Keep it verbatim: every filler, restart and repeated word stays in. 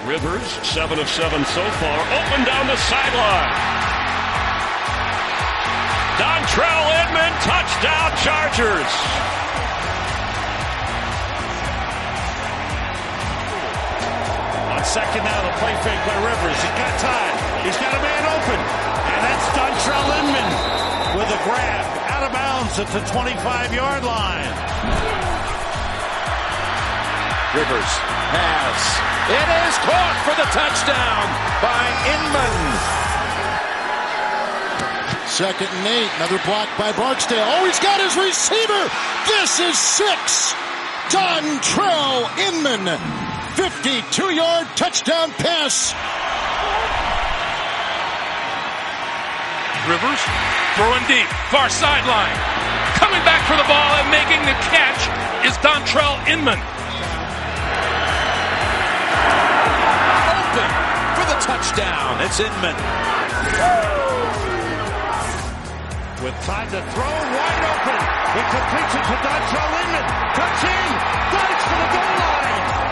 Rivers, seven of seven so far, open down the sideline. Dontrelle Inman, touchdown Chargers. On second now, the play fake by Rivers. He's got time. He's got a man open. And that's Dontrelle Inman with a grab. Out of bounds at the twenty-five-yard line. Rivers has. It is caught for the touchdown by Inman. Second and eight. Another block by Barksdale. Oh, he's got his receiver. This is six. Dontrelle Inman. fifty-two-yard touchdown pass. Rivers throwing deep, far sideline. Coming back for the ball and making the catch is Dontrelle Inman. Open for the touchdown. It's Inman. With time to throw, wide open. It completes it to Dontrelle Inman. Touch in. Dykes for the goal line.